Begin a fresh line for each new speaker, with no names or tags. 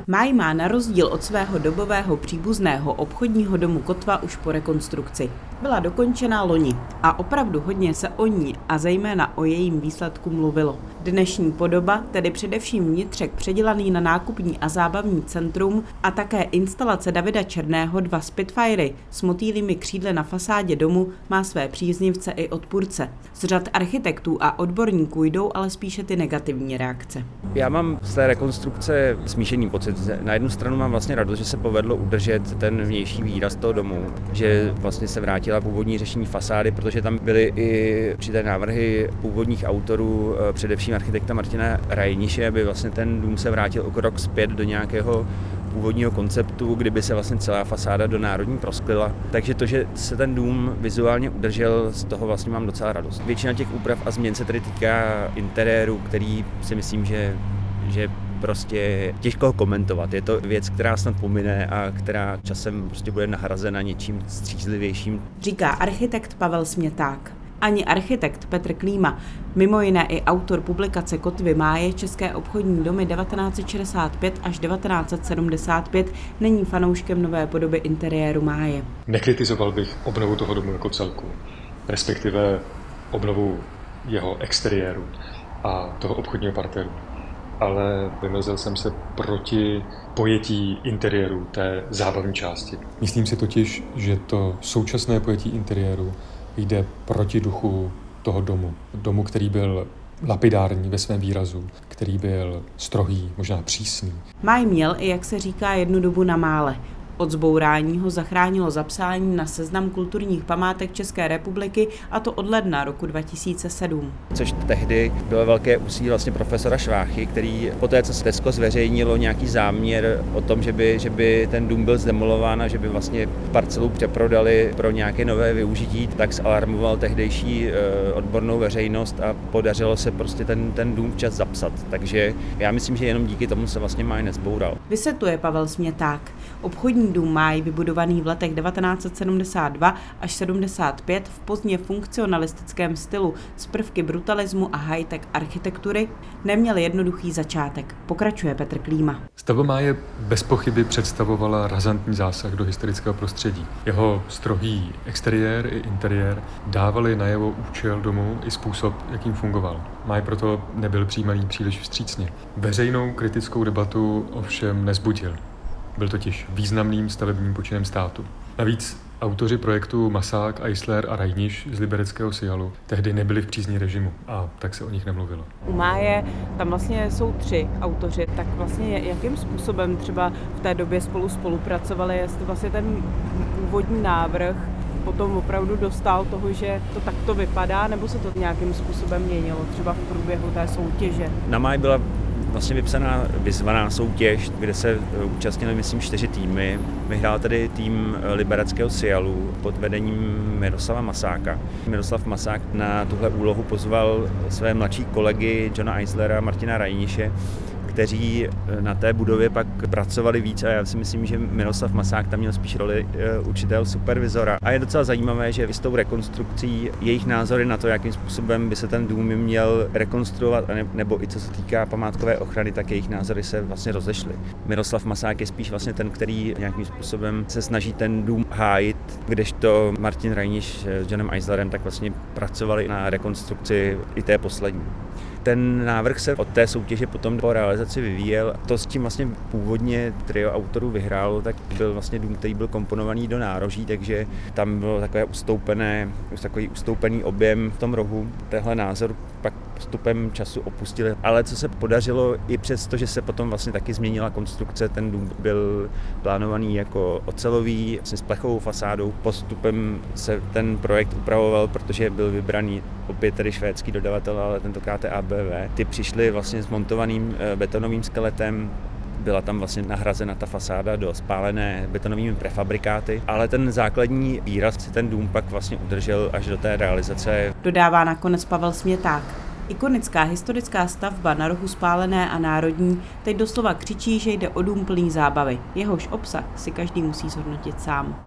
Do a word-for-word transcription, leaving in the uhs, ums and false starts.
Máj má na rozdíl od svého dobového příbuzného obchodního domu Kotva už po rekonstrukci. Byla dokončena loni a opravdu hodně se o ní a zejména o jejím výsledku mluvilo. Dnešní podoba, tedy především vnitřek předělaný na nákupní a zábavní centrum a také instalace Davida Černého dva Spitfiry s motýlými křídly na fasádě domu, má své příznivce i odpůrce. Z řad architektů a odborníků jdou ale spíše ty negativní reakce.
Já mám z té rekonstrukce smíšený pocit. Na jednu stranu mám vlastně radost, že se povedlo udržet ten vnější výraz toho domu, že vlastně se vrátila původní řešení fasády, protože tam byly i určité návrhy původních autorů, především architekta Martina Rajniše, aby vlastně ten dům se vrátil o krok zpět do nějakého původního konceptu, kdyby se vlastně celá fasáda do národní prosklila. Takže to, že se ten dům vizuálně udržel, z toho vlastně mám docela radost. Většina těch úprav a změn se tedy týká interiéru, který si myslím, že, že prostě těžko komentovat. Je to věc, která snad pomine a která časem prostě bude nahrazena něčím střízlivějším.
Říká architekt Pavel Směták. Ani architekt Petr Klíma, mimo jiné i autor publikace Kotvy Máje České obchodní domy devatenáct set šedesát pět až devatenáct set sedmdesát pět, není fanouškem nové podoby interiéru Máje.
Nekritizoval bych obnovu toho domu jako celku, respektive obnovu jeho exteriéru a toho obchodního parteru. Ale vymezil jsem se proti pojetí interiéru té zábavní části.
Myslím si totiž, že to současné pojetí interiéru jde proti duchu toho domu. Domu, který byl lapidární ve svém výrazu, který byl strohý, možná přísný.
Máj měl i, jak se říká, jednu dobu na mále. Od zbourání ho zachránilo zapsání na seznam kulturních památek České republiky, a to od ledna roku dva tisíce sedm.
Což tehdy bylo velké úsilí vlastně profesora Šváchy, který poté, co Tesco zveřejnilo nějaký záměr o tom, že by, že by ten dům byl zdemolován a že by vlastně parcelu přeprodali pro nějaké nové využití, tak zalarmoval tehdejší odbornou veřejnost a podařilo se prostě ten, ten dům včas zapsat. Takže já myslím, že jenom díky tomu se vlastně Máj nezboural.
Vysvětluje Pavel Směták. Obchodní dům Máj, vybudovaný v letech devatenáct set sedmdesát dva až sedmdesát pět v pozdně funkcionalistickém stylu s prvky brutalismu a high-tech architektury, neměl jednoduchý začátek. Pokračuje Petr Klíma.
Stavba Máje bez pochyby představovala razantní zásah do historického prostředí. Jeho strohý exteriér i interiér dávali najevo účel domu i způsob, jakým fungoval. Máj proto nebyl přijímaný příliš vstřícně. Veřejnou kritickou debatu ovšem nezbudil. Byl totiž významným stavebním počinem státu. Navíc autoři projektu Masák, Eisler a Rajniš z libereckého Sialu tehdy nebyli v přízni režimu a tak se o nich nemluvilo.
U Máje tam vlastně jsou tři autoři, tak vlastně jakým způsobem třeba v té době spolu spolupracovali, jestli vlastně ten původní návrh potom opravdu dostal toho, že to takto vypadá, nebo se to nějakým způsobem měnilo třeba v průběhu té soutěže?
Na Máj byla vlastně vypsaná vyzvaná soutěž, kde se účastnili, myslím, čtyři týmy. Vyhrál tedy tým libereckého Sialu pod vedením Miroslava Masáka. Miroslav Masák na tuhle úlohu pozval své mladší kolegy Johna Eislera a Martina Rajniše, kteří na té budově pak pracovali víc a já si myslím, že Miroslav Masák tam měl spíš roli určitého supervizora. A je docela zajímavé, že s tou rekonstrukcí jejich názory na to, jakým způsobem by se ten dům měl rekonstruovat, nebo i co se týká památkové ochrany, tak jejich názory se vlastně rozešly. Miroslav Masák je spíš vlastně ten, který nějakým způsobem se snaží ten dům hájit, kdežto Martin Rajniš s Johnem Eislerem tak vlastně pracovali na rekonstrukci i té poslední. Ten návrh se od té soutěže potom po realizaci vyvíjel. To, s tím vlastně původně trio autorů vyhrálo, tak byl vlastně dům, který byl komponovaný do nároží, takže tam bylo takové ustoupené, takový ustoupený objem v tom rohu. Tenhle názor pak postupem času opustili. Ale co se podařilo, i přesto, že se potom vlastně taky změnila konstrukce, ten dům byl plánovaný jako ocelový, vlastně s plechovou fasádou. Postupem se ten projekt upravoval, protože byl vybraný opět tedy švédský dodavatel, ale tentokrát A B V. Ty přišli vlastně s montovaným betonovým skeletem, byla tam vlastně nahrazena ta fasáda do spálené betonovými prefabrikáty, ale ten základní výraz si ten dům pak vlastně udržel až do té realizace.
Dodává nakonec Pavel Směták. Ikonická historická stavba na rohu Spálené a Národní teď doslova křičí, že jde o dům plný zábavy. Jehož obsah si každý musí zhodnotit sám.